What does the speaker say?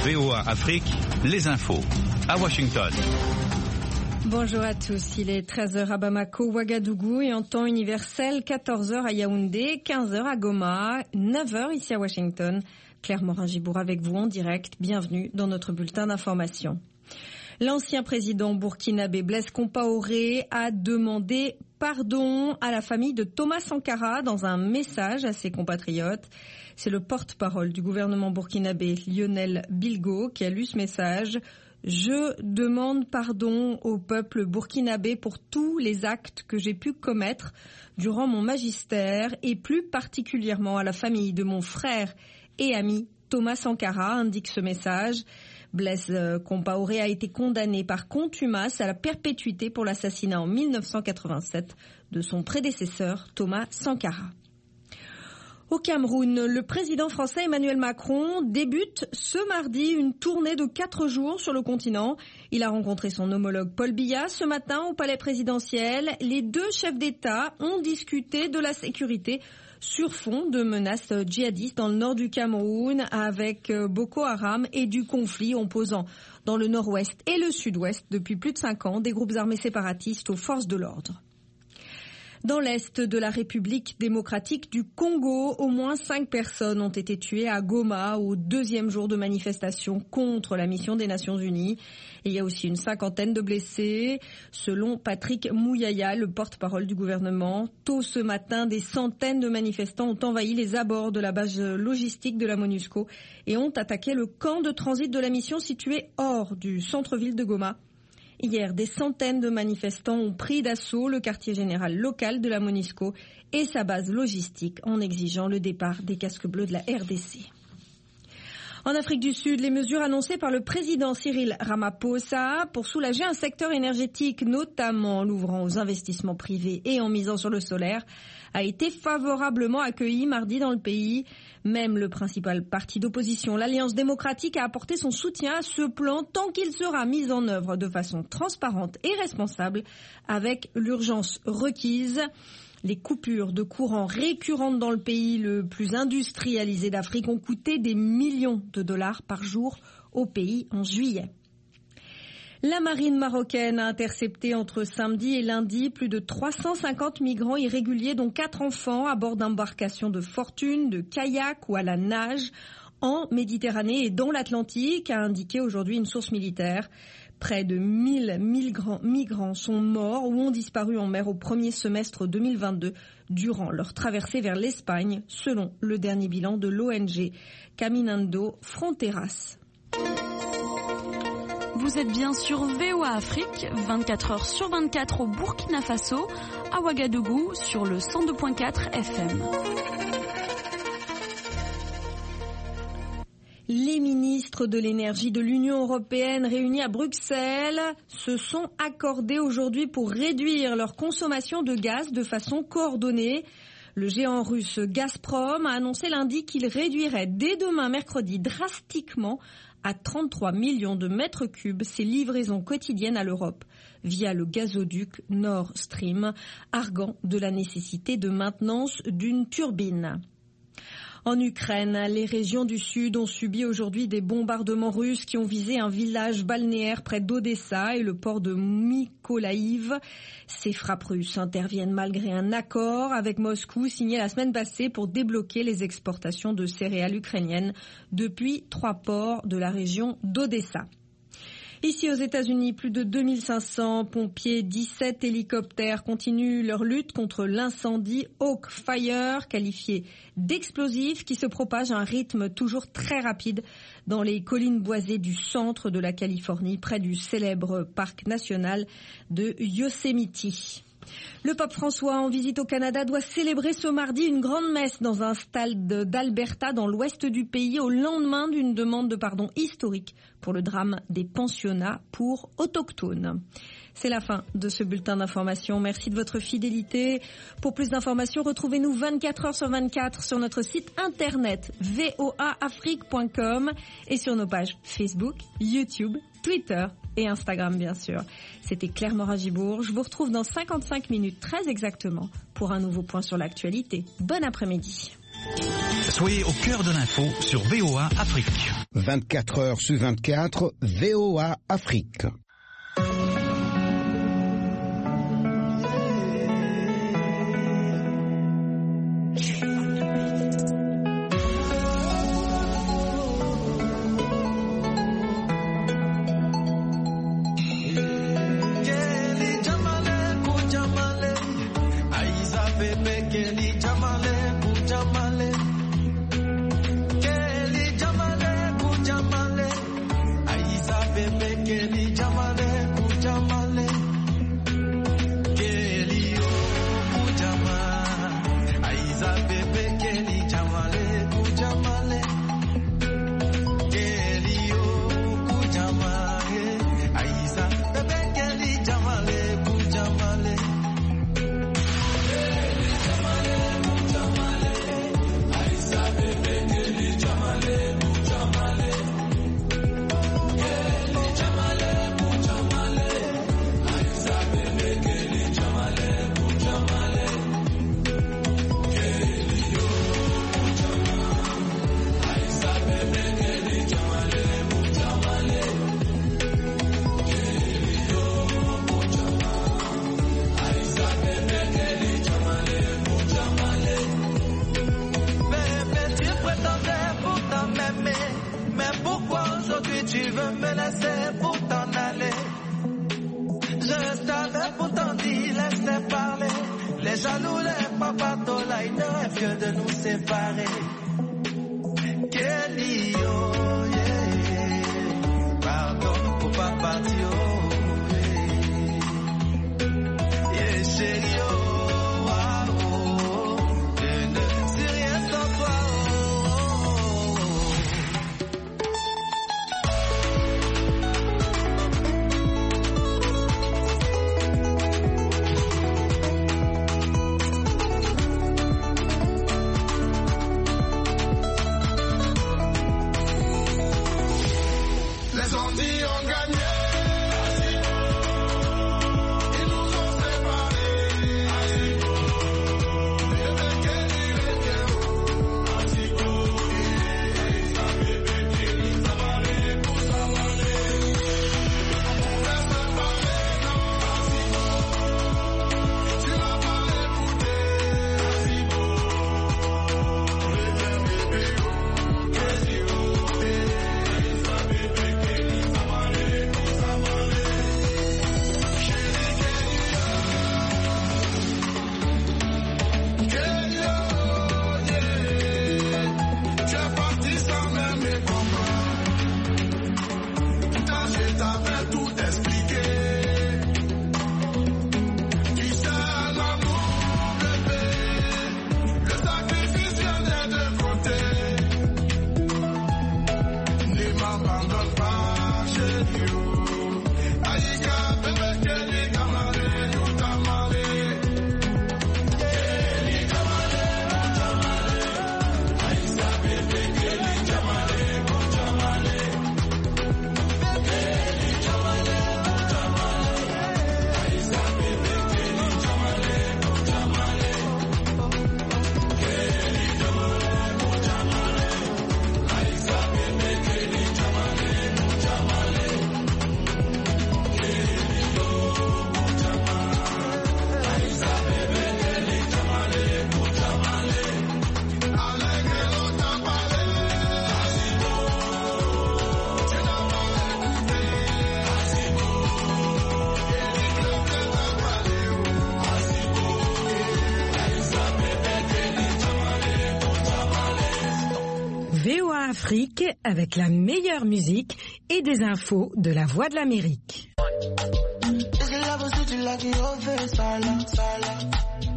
VOA Afrique, les infos. À Washington. Bonjour à tous, il est 13h à Bamako, Ouagadougou et en temps universel 14h à Yaoundé, 15h à Goma, 9h ici à Washington. Claire Morin-Gibour avec vous en direct, bienvenue dans notre bulletin d'information. L'ancien président burkinabé Blaise Compaoré a demandé pardon à la famille de Thomas Sankara dans un message à ses compatriotes. C'est le porte-parole du gouvernement burkinabé, Lionel Bilgo, qui a lu ce message. Je demande pardon au peuple burkinabé pour tous les actes que j'ai pu commettre durant mon magistère et plus particulièrement à la famille de mon frère et ami Thomas Sankara, indique ce message. Blaise Compaoré a été condamné par contumace à la perpétuité pour l'assassinat en 1987 de son prédécesseur Thomas Sankara. Au Cameroun, le président français Emmanuel Macron débute ce mardi une tournée de 4 jours sur le continent. Il a rencontré son homologue Paul Biya ce matin au palais présidentiel. Les deux chefs d'État ont discuté de la sécurité sur fond de menaces djihadistes dans le nord du Cameroun avec Boko Haram et du conflit opposant dans le nord-ouest et le sud-ouest depuis plus de 5 ans des groupes armés séparatistes aux forces de l'ordre. Dans l'est de la République démocratique du Congo, au moins 5 personnes ont été tuées à Goma au 2e jour de manifestation contre la mission des Nations Unies. Et il y a aussi une 50aine de blessés. Selon Patrick Mouyaya, le porte-parole du gouvernement, tôt ce matin, des centaines de manifestants ont envahi les abords de la base logistique de la MONUSCO et ont attaqué le camp de transit de la mission situé hors du centre-ville de Goma. Hier, des centaines de manifestants ont pris d'assaut le quartier général local de la MONUSCO et sa base logistique en exigeant le départ des casques bleus de la RDC. En Afrique du Sud, les mesures annoncées par le président Cyril Ramaphosa pour soulager un secteur énergétique, notamment en l'ouvrant aux investissements privés et en misant sur le solaire, a été favorablement accueilli mardi dans le pays. Même le principal parti d'opposition, l'Alliance démocratique, a apporté son soutien à ce plan tant qu'il sera mis en œuvre de façon transparente et responsable avec l'urgence requise. Les coupures de courant récurrentes dans le pays le plus industrialisé d'Afrique ont coûté des millions de dollars par jour au pays en juillet. La marine marocaine a intercepté entre samedi et lundi plus de 350 migrants irréguliers, dont 4 enfants, à bord d'embarcations de fortune, de kayak ou à la nage en Méditerranée et dans l'Atlantique, a indiqué aujourd'hui une source militaire. Près de 1000 migrants sont morts ou ont disparu en mer au premier semestre 2022 durant leur traversée vers l'Espagne, selon le dernier bilan de l'ONG Caminando Fronteras. Vous êtes bien sur VOA Afrique, 24 heures sur 24 au Burkina Faso, à Ouagadougou sur le 102.4 FM. Les ministres de l'énergie de l'Union européenne réunis à Bruxelles se sont accordés aujourd'hui pour réduire leur consommation de gaz de façon coordonnée. Le géant russe Gazprom a annoncé lundi qu'il réduirait dès demain mercredi drastiquement à 33 millions de mètres cubes ses livraisons quotidiennes à l'Europe via le gazoduc Nord Stream, arguant de la nécessité de maintenance d'une turbine. En Ukraine, les régions du sud ont subi aujourd'hui des bombardements russes qui ont visé un village balnéaire près d'Odessa et le port de Mykolaïv. Ces frappes russes interviennent malgré un accord avec Moscou signé la semaine passée pour débloquer les exportations de céréales ukrainiennes depuis 3 ports de la région d'Odessa. Ici aux États-Unis, plus de 2500 pompiers, 17 hélicoptères continuent leur lutte contre l'incendie Oak Fire, qualifié d'explosif, qui se propage à un rythme toujours très rapide dans les collines boisées du centre de la Californie, près du célèbre parc national de Yosemite. Le pape François, en visite au Canada, doit célébrer ce mardi une grande messe dans un stade d'Alberta, dans l'ouest du pays, au lendemain d'une demande de pardon historique pour le drame des pensionnats pour autochtones. C'est la fin de ce bulletin d'information. Merci de votre fidélité. Pour plus d'informations, retrouvez-nous 24 heures sur 24 sur notre site internet voaafrique.com et sur nos pages Facebook, YouTube, Twitter et Instagram, bien sûr. C'était Claire Morin-Gibour. Je vous retrouve dans 55 minutes très exactement pour un nouveau point sur l'actualité. Bon après-midi. Soyez au cœur de l'info sur VOA Afrique. 24 heures sur 24, VOA Afrique. VOA Afrique avec la meilleure musique et des infos de la Voix de l'Amérique.